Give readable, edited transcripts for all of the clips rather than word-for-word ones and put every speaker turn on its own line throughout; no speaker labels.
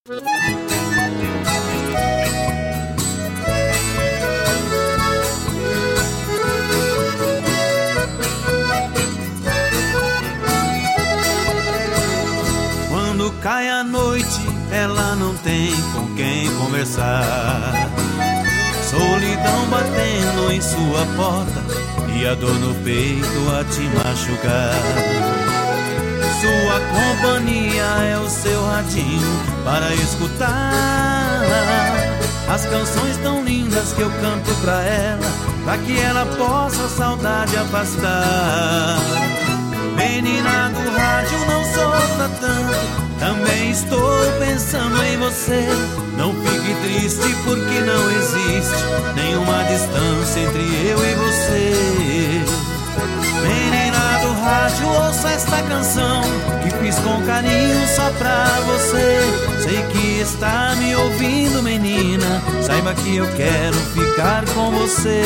Quando cai a noite, ela não tem com quem conversar. Solidão batendo em sua porta e a dor no peito a te machucar. Sua companhia é o seu radinho para escutar as canções tão lindas que eu canto pra ela, pra que ela possa a saudade afastar. Menina do rádio, não sofra tanto, também estou pensando em você. Não fique triste porque não existe nenhuma distância entre eu e você. Menina do rádio, ouça esta canção que fiz com carinho só pra você. Sei que está me ouvindo, menina, saiba que eu quero ficar com você.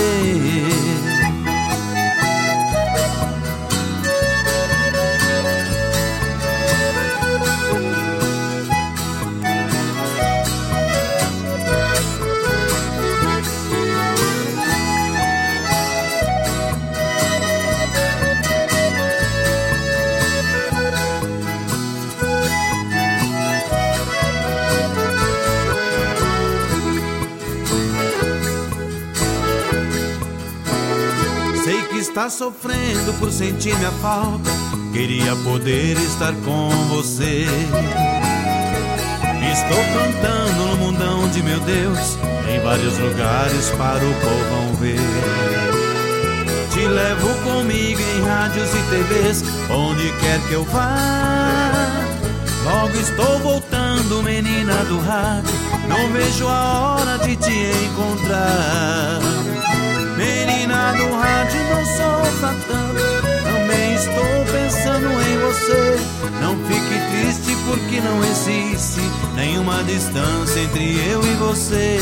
Está sofrendo por sentir minha falta, queria poder estar com você. Estou cantando no mundão de meu Deus, em vários lugares para o povão ver. Te levo comigo em rádios e TVs, onde quer que eu vá. Logo estou voltando, menina do rádio, não vejo a hora de te encontrar. Menina do rádio, não sofra tanto, também estou pensando em você. Não fique triste porque não existe nenhuma distância entre eu e você.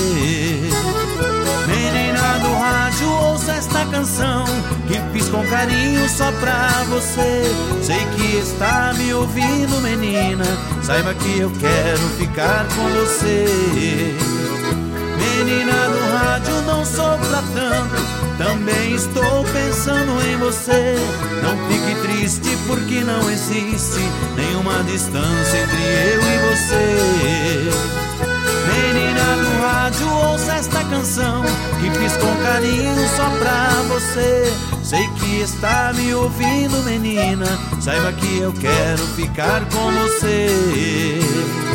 Menina do rádio, ouça esta canção que fiz com carinho só pra você. Sei que está me ouvindo, menina, saiba que eu quero ficar com você. Menina do rádio, não sofra tanto, também estou pensando em você. Não fique triste porque não existe nenhuma distância entre eu e você. Menina do rádio, ouça esta canção que fiz com carinho só pra você. Sei que está me ouvindo, menina, saiba que eu quero ficar com você.